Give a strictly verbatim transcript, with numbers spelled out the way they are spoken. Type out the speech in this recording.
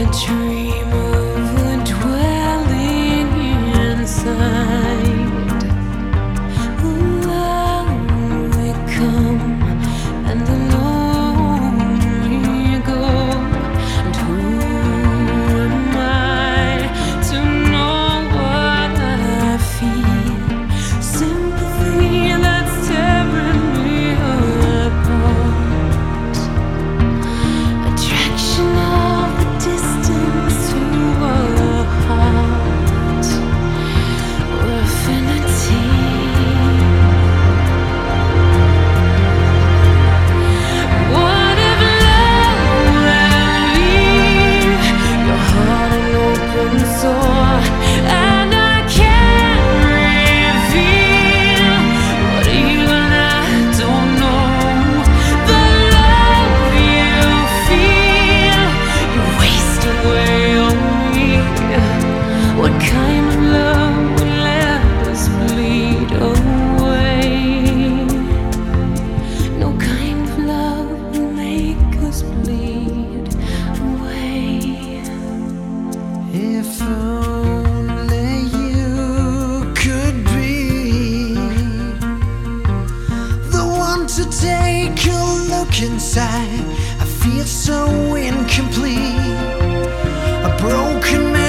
dream of a dwelling inside. Alone we come, and alone we go. And who am I to know what I feel? Sympathy that's tearing me apart. Attraction of the distance to a heart. We're affinity. What if love will leave your heart an open sore, and I can't reveal what even I don't know? The love you feel, you're wasting away on me. What kind of love would let us bleed away? No kind of love will make us bleed away. If only you could be the one to take a look inside. I feel so incomplete, a broken man.